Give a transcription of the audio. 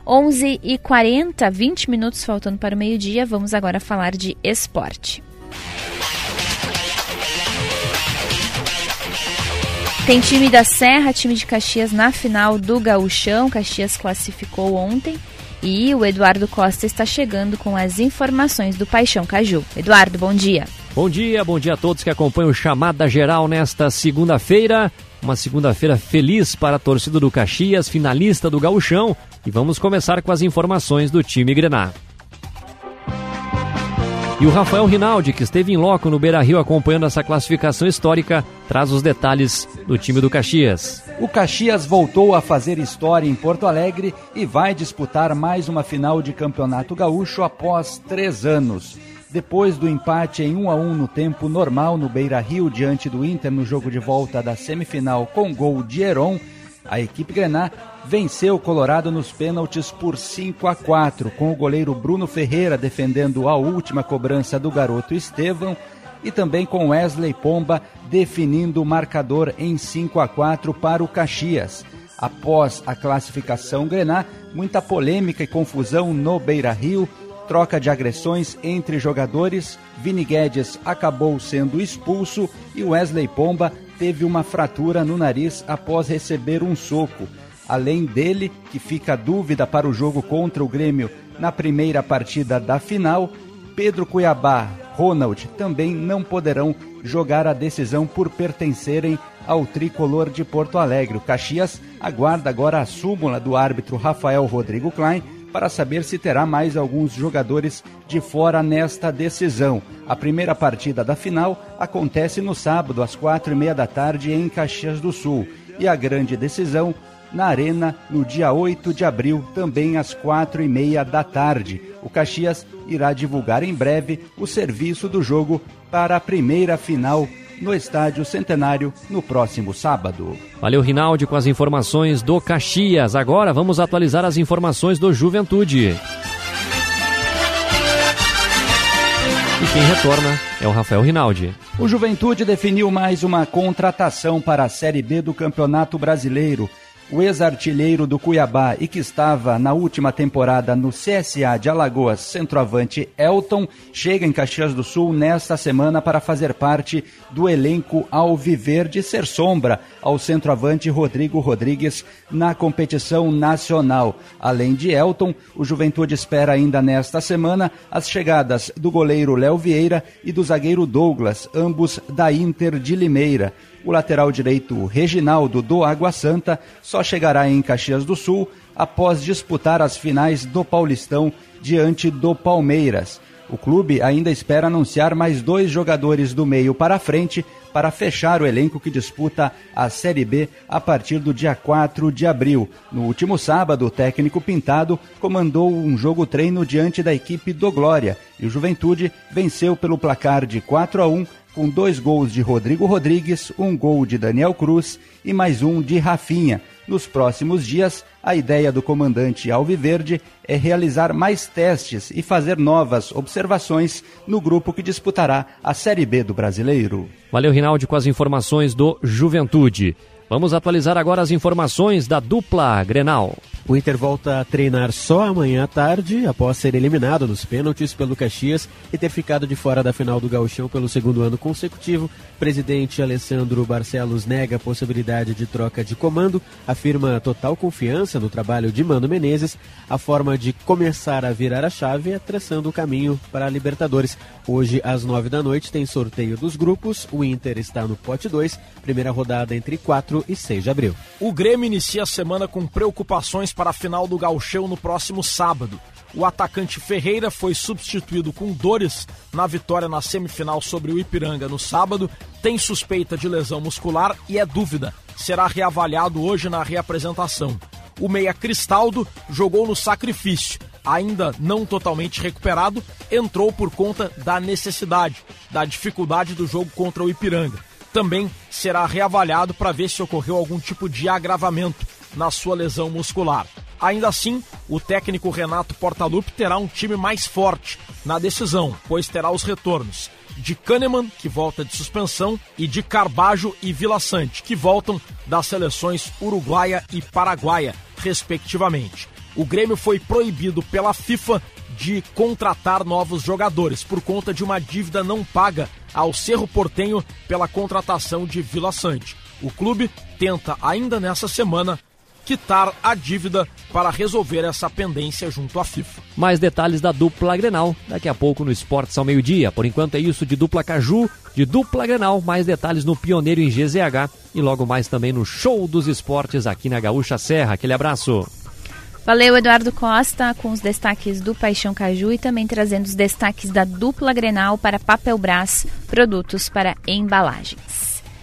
11h40, 20 minutos faltando para o meio-dia. Vamos agora falar de esporte. Tem time da Serra, time de Caxias na final do Gauchão. Caxias classificou ontem e o Eduardo Costa está chegando com as informações do Paixão Caju. Eduardo, bom dia. Bom dia a todos que acompanham o Chamada Geral nesta segunda-feira. Uma segunda-feira feliz para a torcida do Caxias, finalista do Gauchão. E vamos começar com as informações do time grená. E o Rafael Rinaldi, que esteve em loco no Beira-Rio acompanhando essa classificação histórica, traz os detalhes do time do Caxias. O Caxias voltou a fazer história em Porto Alegre e vai disputar mais uma final de campeonato gaúcho após 3 anos. Depois do empate em 1-1 no tempo normal no Beira-Rio diante do Inter no jogo de volta da semifinal com gol de Heron, a equipe grená venceu o Colorado nos pênaltis por 5-4, com o goleiro Bruno Ferreira defendendo a última cobrança do garoto Estevão e também com Wesley Pomba definindo o marcador em 5-4 para o Caxias. Após a classificação grená, muita polêmica e confusão no Beira-Rio, troca de agressões entre jogadores, Vini Guedes acabou sendo expulso e Wesley Pomba teve uma fratura no nariz após receber um soco. Além dele, que fica a dúvida para o jogo contra o Grêmio na primeira partida da final, Pedro Cuiabá, Ronald também não poderão jogar a decisão por pertencerem ao tricolor de Porto Alegre. O Caxias aguarda agora a súmula do árbitro Rafael Rodrigo Klein para saber se terá mais alguns jogadores de fora nesta decisão. A primeira partida da final acontece no sábado, às 4h30 da tarde, em Caxias do Sul. E a grande decisão na Arena, no dia 8 de abril, também às 4h30 da tarde. O Caxias irá divulgar em breve o serviço do jogo para a primeira final no Estádio Centenário, no próximo sábado. Valeu, Rinaldi, com as informações do Caxias. Agora vamos atualizar as informações do Juventude. E quem retorna é o Rafael Rinaldi. O Juventude definiu mais uma contratação para a Série B do Campeonato Brasileiro. O ex-artilheiro do Cuiabá e que estava na última temporada no CSA de Alagoas, centroavante Elton, chega em Caxias do Sul nesta semana para fazer parte do elenco alviverde e ser sombra ao centroavante Rodrigo Rodrigues na competição nacional. Além de Elton, o Juventude espera ainda nesta semana as chegadas do goleiro Léo Vieira e do zagueiro Douglas, ambos da Inter de Limeira. O lateral direito Reginaldo do Água Santa só chegará em Caxias do Sul após disputar as finais do Paulistão diante do Palmeiras. O clube ainda espera anunciar mais 2 jogadores do meio para frente para fechar o elenco que disputa a Série B a partir do dia 4 de abril. No último sábado, o técnico Pintado comandou um jogo-treino diante da equipe do Glória e o Juventude venceu pelo placar de 4-1, com 2 gols de Rodrigo Rodrigues, 1 gol de Daniel Cruz e mais 1 de Rafinha. Nos próximos dias, a ideia do comandante alviverde é realizar mais testes e fazer novas observações no grupo que disputará a Série B do Brasileiro. Valeu, Rinaldi, com as informações do Juventude. Vamos atualizar agora as informações da dupla Grenal. O Inter volta a treinar só amanhã à tarde, após ser eliminado nos pênaltis pelo Caxias e ter ficado de fora da final do Gauchão pelo 2º ano consecutivo. O presidente Alessandro Barcelos nega a possibilidade de troca de comando, afirma total confiança no trabalho de Mano Menezes. A forma de começar a virar a chave é traçando o caminho para a Libertadores. Hoje, às 9 da noite, tem sorteio dos grupos. O Inter está no pote 2, primeira rodada entre 4 e 6 de abril. O Grêmio inicia a semana com preocupações para a final do Gauchão no próximo sábado. O atacante Ferreira foi substituído com dores na vitória na semifinal sobre o Ipiranga no sábado, tem suspeita de lesão muscular e é dúvida. Será reavaliado hoje na reapresentação. O meia Cristaldo jogou no sacrifício. Ainda não totalmente recuperado, entrou por conta da necessidade, da dificuldade do jogo contra o Ipiranga. Também será reavaliado para ver se ocorreu algum tipo de agravamento na sua lesão muscular. Ainda assim, o técnico Renato Portaluppi terá um time mais forte na decisão, pois terá os retornos de Kahneman, que volta de suspensão, e de Carbajo e Vila Sante, que voltam das seleções uruguaia e paraguaia, respectivamente. o Grêmio foi proibido pela FIFA de contratar novos jogadores por conta de uma dívida não paga ao Cerro Porteño pela contratação de Vila Sante. O clube tenta ainda nessa semana quitar a dívida para resolver essa pendência junto à FIFA. Mais detalhes da dupla Grenal daqui a pouco no Esportes ao meio-dia. Por enquanto é isso de dupla Caju, de dupla Grenal, mais detalhes no Pioneiro em GZH e logo mais também no Show dos Esportes aqui na Gaúcha Serra. Aquele abraço. Valeu, Eduardo Costa, com os destaques do Paixão Caju e também trazendo os destaques da dupla Grenal para Papelbras, produtos para embalagens.